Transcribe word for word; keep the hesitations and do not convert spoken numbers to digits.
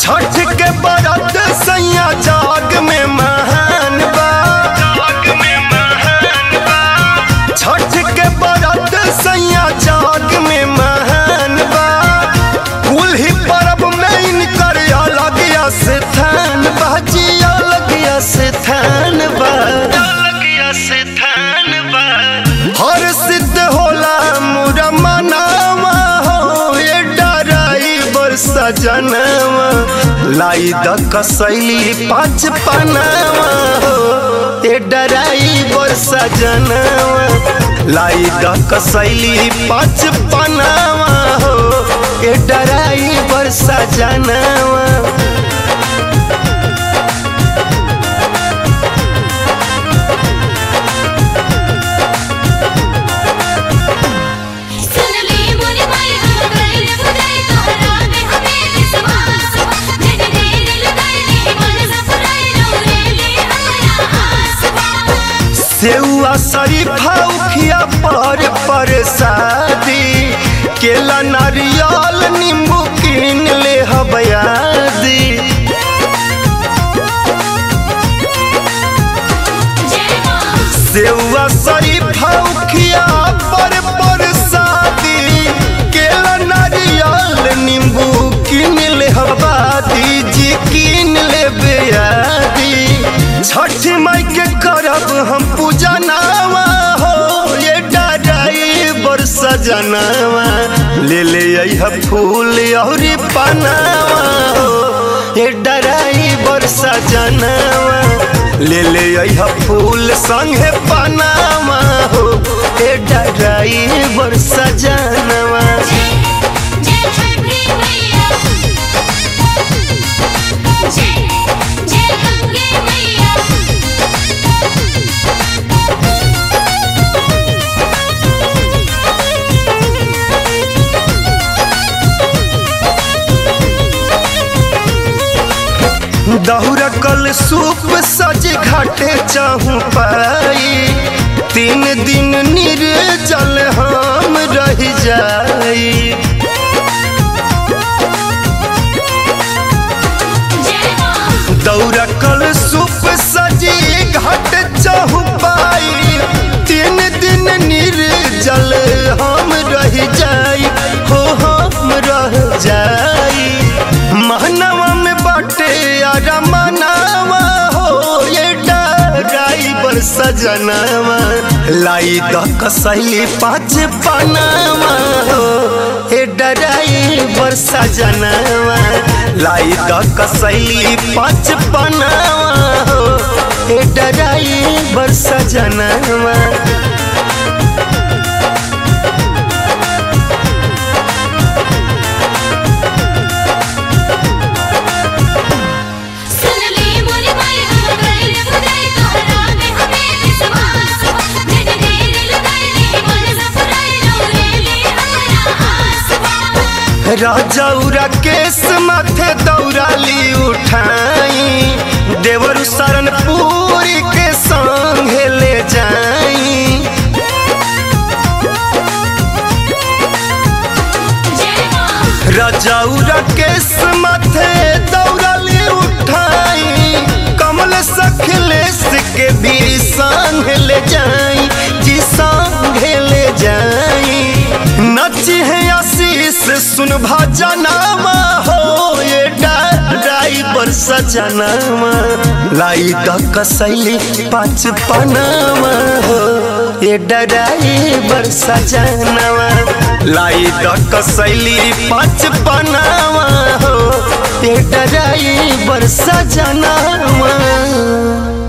छठ के बरत सैया जाग में महान बा, छठ के बरत सैया जाग में महान बा। कुल ही परब में इनकर अलग स्थान बा जी, अलग स्थान बा। हर सिद्ध होला मोरा मनावा हो, ये डराइवर सजनवा लाई द कसैली पाँच पनावा हो, ये डराइवर सजनवा लाई द कसैली पाँच पनावा हो, ये डराइवर सजनवा। सेउआ शरीफा उखिया पर पर शादी, केला नारियल नींबू कीन ले हबयादी। सेउआ शरीफा उखिया पर पर शादी, केला नारियल नींबू कीन ले हबयादी जी, कीन ले बेयादी। छठ माई के करब हम पूजा नावा हो, ये डराइवर सजनवा ले ले अइहा फूल और पनावा हो, ये डराइवर सजनवा ले ले अइहा फूल संगे पनावा हो, ये डराइवर सजनवा। दहुरा कल सूप सज घाटे चाहू पाई, तीन दिन निर्जल हम रह जाई। दौरा कल सूप सजी घाट चाहू पाई, तीन दिन निर्जल हम रह जाई हो, हम रह जाई। महनवा में बाटे आरा मनावा हो, ये डराइवर सजनवा लाई द कसैली पाँच पनावा हो, ये डराइवर सजनवा लाई द कसैली पाँच पनावा हो, ये डराइवर सजनवा। राजौरा केस माथे दौराली उठाई, देवर शरणपुरी के संग ले जाई। राजौरा केस माथे दौराली उठाई, कमल सखलेस के भी संग ले जाई जी, संग ले जाई। नची है आशीष सुन भजनवा हो, ये डराइवर सजनवा लाई द कसैली पाँच पनावा हो, ये डराइवर सजनवा लाई द कसैली पाँच पनावा हो, ये डराइवर सजनवा।